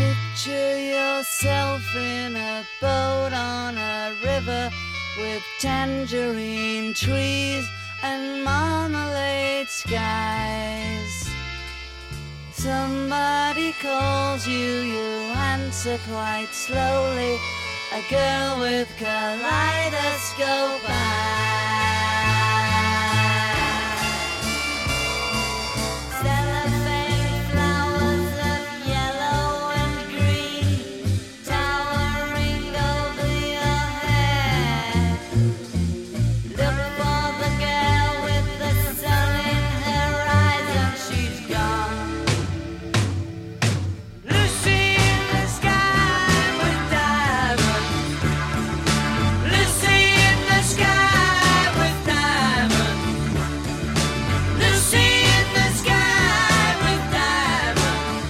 Picture yourself in a boat on a river with tangerine trees and marmalade skies. Somebody calls you, you answer quite slowly. A girl with kaleidoscope eyes. Cellophane flowers of yellow and green towering over your head. Look for the girl with the sun in her eyes and she's gone. Lucy in the sky with diamonds. Lucy in the sky with diamonds. Lucy in the sky with diamonds.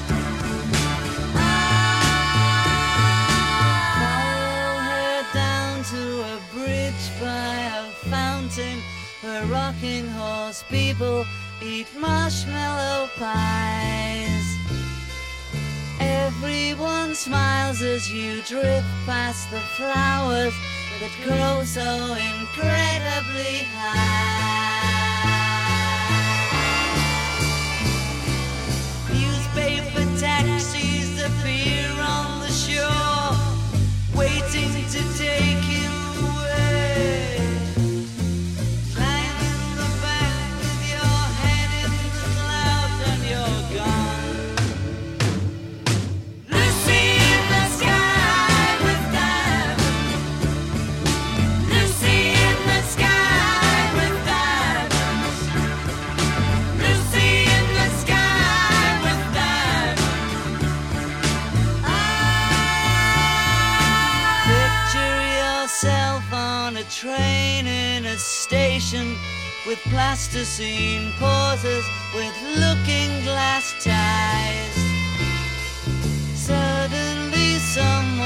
Follow her down to a bridge by a fountain where rocking horse people eat marshmallow pies. Everyone smiles as you drift past the flowers that grow so incredibly high. Newspaper taxis appear on the shore, waiting to take you away. Climb in the back with your head in the clouds and you're gone. Lucy in the sky with diamonds. Lucy in the sky with diamonds. Lucy in the sky with diamonds. Picture yourself on a train in a station with plasticine pauses with looking glass ties. Suddenly someone